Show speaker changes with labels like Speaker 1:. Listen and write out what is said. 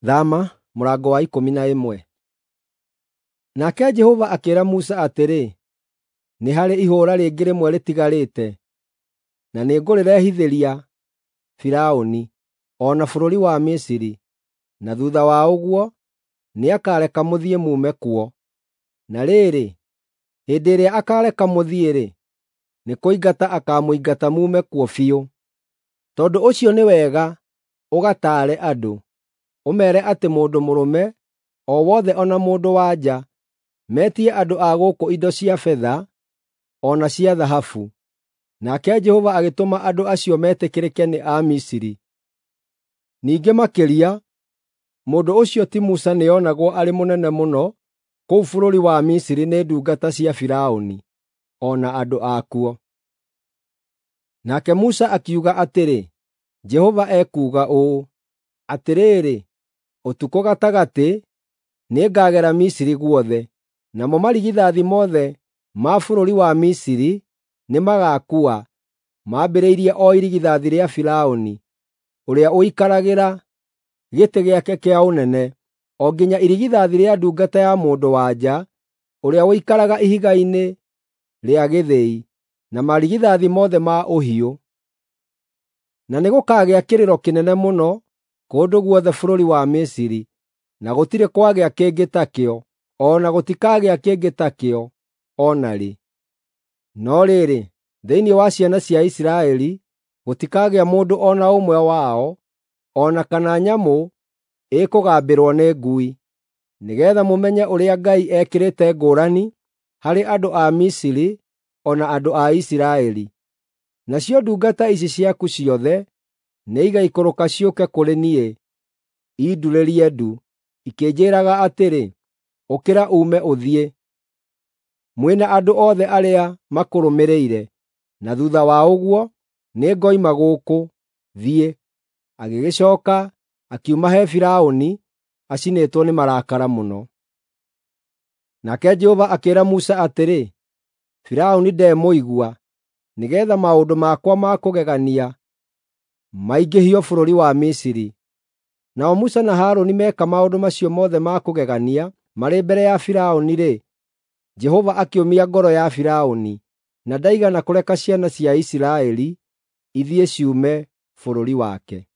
Speaker 1: Thama mũrango wa 11. Nake Jehova akĩĩra Musa atĩrĩ, nĩ harĩ ihũũra rĩngĩ rĩmwe rĩtigarĩte, na nĩngũrĩrehithĩria Firaũni, o na bũrũri wa Misiri, na thuutha wa ũguo nĩakareka mũthiĩ muume kuo. Na rĩrĩ, hĩndĩ ĩrĩa akaareka mũthiĩ-rĩ, nĩ kũingata akamũingata muume kuo biũ. Tondũ ũcio nĩ wega ũgataare andũ, ũmeere atĩ mũndũ mũrũme o wothe o na mũndũ-wa-nja metie andũ a gũkũ indo cia betha o na cia thahabu. Nake Jehova agĩtũma andũ acio metĩkĩrĩke nĩ a Misiri. Ningĩ makĩria, mũndũ ũcio ti Musa nĩonagwo arĩ mũnene mũno kũu bũrũri wa Misiri nĩ ndungata cia Firaũni, o na andũ akuo. Nake Musa akiuga atĩrĩ, Jehova ekuuga ũũ, atĩrĩrĩ, ũtukũ gatagatĩ nĩngagera Misiri guothe, namo marigithathi mothe ma bũrũri wa Misiri nĩmagakua, mambĩrĩirie o irigithathi rĩa Firaũni, ũrĩa ũikaragĩra gĩtĩ gĩake kĩa ũnene, o nginya irigithathi rĩa ndungata ya mũndũ-wa-nja, ũrĩa ũikaraga ihiga-inĩ rĩa gĩthĩi, na marigithathi mothe ma ũhiũ. Na nĩgũkagĩa kĩrĩro kĩnene mũno kũndũ guothe bũrũri wa Misiri, na gũtirĩ kwagĩa kĩngĩ takĩo, o na gũtikagĩa kĩngĩ takĩo o na rĩ. No rĩrĩ, thĩinĩ wa ciana cia Isiraeli gũtikagĩa mũndũ o na ũmwe wao, o na kana nyamũ ĩkũgambĩrwo nĩ ngui, nĩgeetha mũmenye ũrĩa Ngai ekĩrĩte ngũũrani harĩ andũ a Misiri o na andũ a Isiraeli. Nacio ndungata ici ciaku ciothe nĩigaikũrũka ciũke kũrĩ niĩ, indurĩrie ndu, ikĩnjĩraga atĩrĩ, ũkĩra uume ũthiĩ, mwĩna andũ othe arĩa makũrũmĩrĩire, na thuutha wa ũguo nĩngoima gũkũ, thiĩ. Agĩgĩcooka akiuma he Firaũni acinĩtwo nĩ marakara mũno. Nake Jehova akĩĩra Musa atĩrĩ, Firaũni ndemũigua, nĩgeetha maũndũ makwa ma kũgegania maingĩhio bũrũri wa Misiri. Nao Musa na Harũni meka maũndũ macio mothe ma kũgegania marĩ mbere ya Firaũni-rĩ, Jehova akĩũmia ngoro ya Firaũni, na ndaigana kũreka ciana cia Isiraeli ithiĩ ciume bũrũri wake.